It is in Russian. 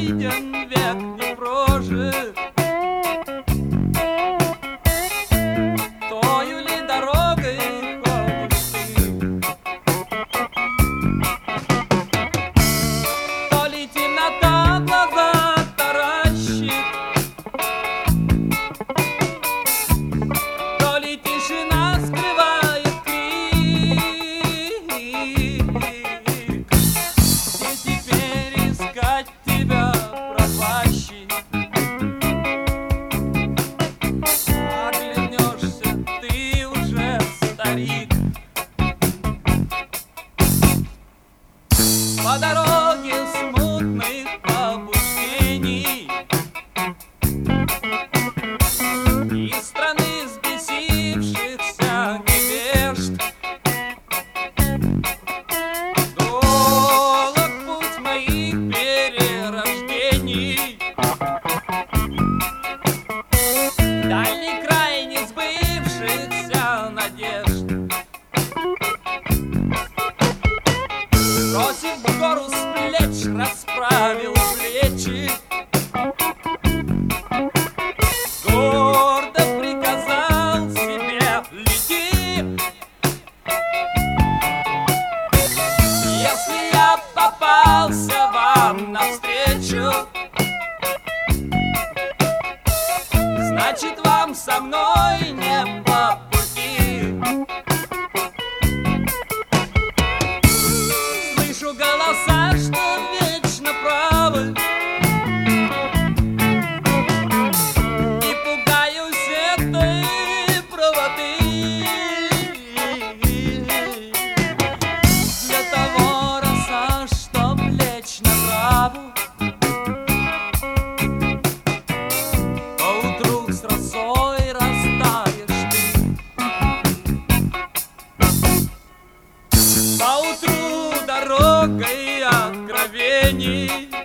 виден, век не прожит. Тою ли дорогой ходишь ты? То ли темнота глаза таращит, то ли тишина скрывает крик. Где теперь искать тебя, пропащий? Оглянешься, ты уже старик. По дороге смутных побуждений из страны взбесившихся невежд долг путь моих перерождений, дальний край несбывшихся надежд. Бросив гору с плеч, расправил плечи, гордо приказал себе: лети. Если я попался вам навстречу, значит, вам со мной не по пути. Слышу голоса, что вечно правы, и пугаюсь этой правоты. Для того роса, чтоб лечь на траву, поутру с росой растаешь ты. Поутру дорогой откровений